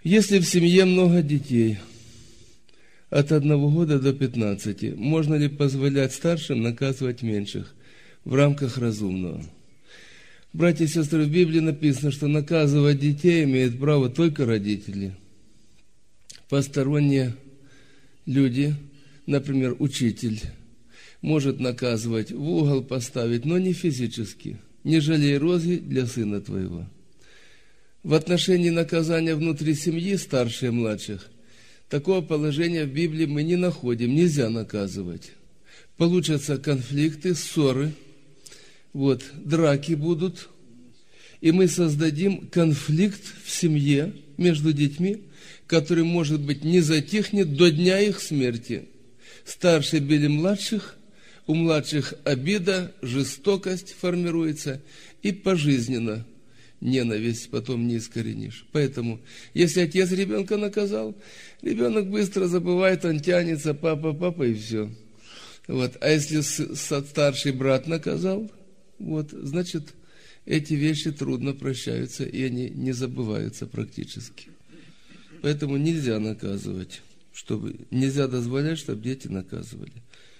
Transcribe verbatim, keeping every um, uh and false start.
Если в семье много детей, от одного года до пятнадцати, можно ли позволять старшим наказывать меньших в рамках разумного? Братья и сестры, в Библии написано, что наказывать детей имеют право только родители. Посторонние люди, например, учитель, может наказывать, в угол поставить, но не физически. Не жалей розги для сына твоего. В отношении наказания внутри семьи старших и младших, такого положения в Библии мы не находим, нельзя наказывать. Получатся конфликты, ссоры, вот, драки будут, и мы создадим конфликт в семье между детьми, который, может быть, не затихнет до дня их смерти. Старшие били младших, у младших обида, жестокость формируется, и пожизненно ненависть потом не искоренишь. Поэтому, если отец ребенка наказал, ребенок быстро забывает, он тянется, папа, папа, и все. Вот. А если старший брат наказал, вот, значит, эти вещи трудно прощаются, и они не забываются практически. Поэтому нельзя наказывать, чтобы, нельзя дозволять, чтобы дети наказывали.